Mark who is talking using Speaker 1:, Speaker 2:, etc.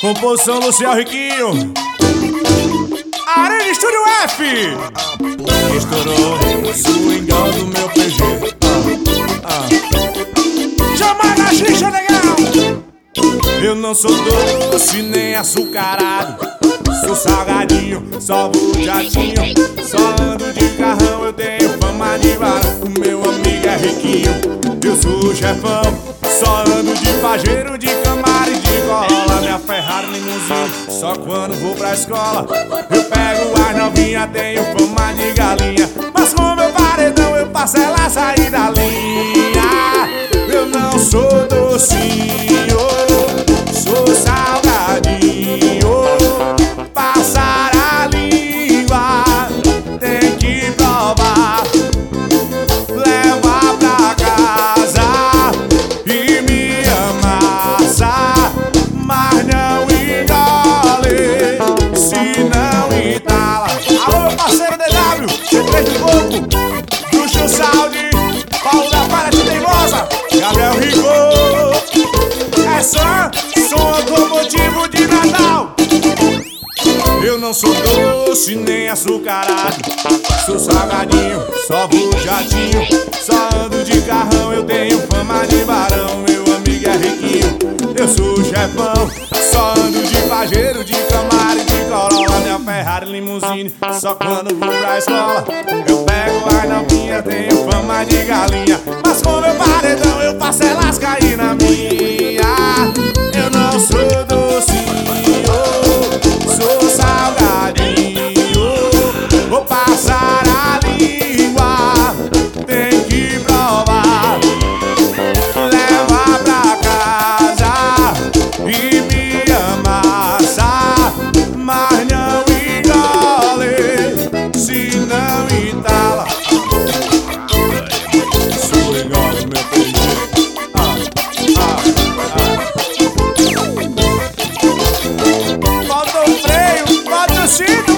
Speaker 1: Composição Luciano Riquinho, Arena Estúdio F. Estourou, swingão do meu PG. Chama na xixa, legal. Eu não sou doce nem açucarado, sou salgadinho, só vou de jatinho. Só ando de carrão, eu tenho fama de varão. O meu amigo é riquinho, eu sou o chefão. Só ando de pajeiro, de Camaro e de Corolla. Minha Ferrari limusine, só quando vou pra escola. Eu pego as novinhas, tenho fama de galinha. Mas com meu paredão eu passo ela sair da linha. Eu não sou docinho, sou salgadinho. Passar a língua, tem que provar. Leva pra casa e me amassa, mas não engole, se não entala. Alô, meu parceiro DW, C3 do Coco, Bruxo Saúde, Paulo da Palha Teimosa, Gabriel Rico. É só som automotivo de Natal. Eu não sou doce nem açucarado, sou salgadinho, só vou de jatinho. Só ando de carrão, eu tenho fama de varão. Meu amigo é riquinho, eu sou o chefão. Só ando de pajeiro, de Camaro e de Corolla. Minha Ferrari limusine, só quando vou pra escola. Eu pego as novinhas, tenho fama de galinha. Mas com meu paredão eu faço elas cair na minha. Eu não sou docinho, sou salgadinho. Vou passar a língua, tem que provar. Leva pra casa e me amassa, mas não engole, se não entala. Sou igual no meu PG. Falta o freio, falta o cinto.